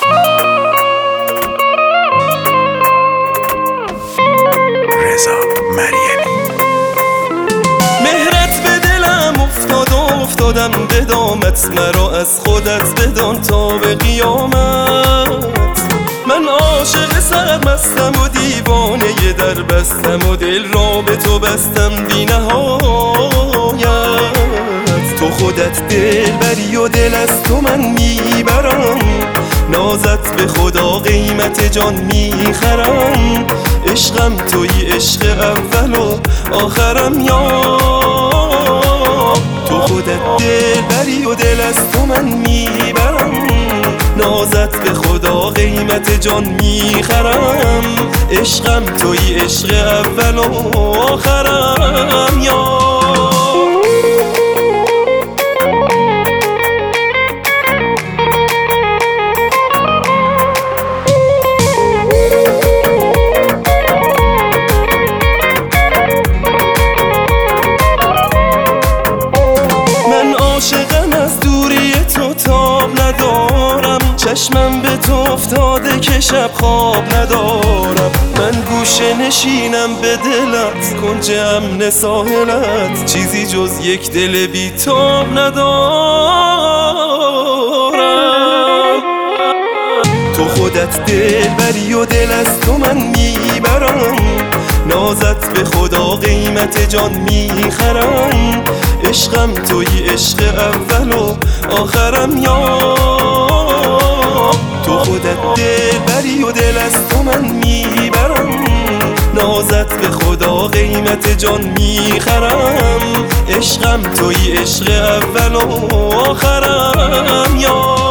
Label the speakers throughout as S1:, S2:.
S1: افتادم به دامت، مرا از خودت بدان تا به قیامت. من عاشق سرمستم و دیوانه در بستم و دل را به تو بستم بی نهایت. تو خودت دل بری و دل از تو من میبرم، نازت به خدا قیمت جان میخرم. عشقم توی عشق اول و آخرم یا تو خودت دل بری و دل از تو من میبرم، نازت به خدا قیمت جان میخرم. عشقم توی عشق اول و آخرم یا عاشقم از دوری تو تاب ندارم، چشمم به تو افتاده که شب خواب ندارم. من گوشه نشینم به دلت، کنج امن ساحلت، چیزی جز یک دل بی تاب ندارم. تو خودت دل بری و دل از تو من میبرم، نازت به خدا قیمت جان میخرم. عشقم توی عشق اول و آخرم یا تو خودت دل بری و دل از تو من میبرم، نازت به خدا قیمت جان میخرم. عشقم توی عشق اول و آخرم یا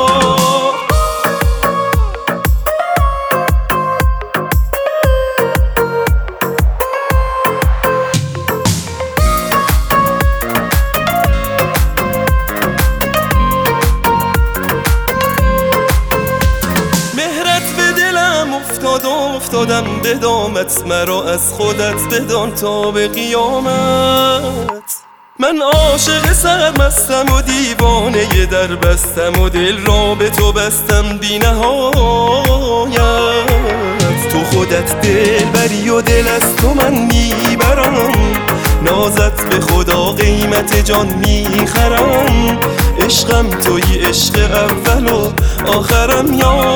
S1: افتادم به دامت، مرا از خودت بدان تا به قیامت. من عاشق سرمستم و دیوانه در بستم و دل را به تو بستم بی نهایت. تو خودت دل بری و دل از تو من میبرم، نازت به خدا قیمت جان میخرم. عشقم توی عشق اول و آخرم یا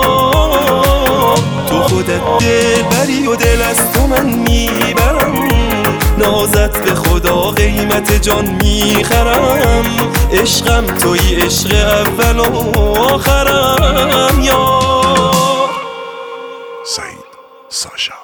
S1: تو خودت دل بری و دل از تو من میبرم، نازت به خدا قیمت جان میخرم. عشقم توی عشق اول و آخرم یا
S2: سعید ساشا.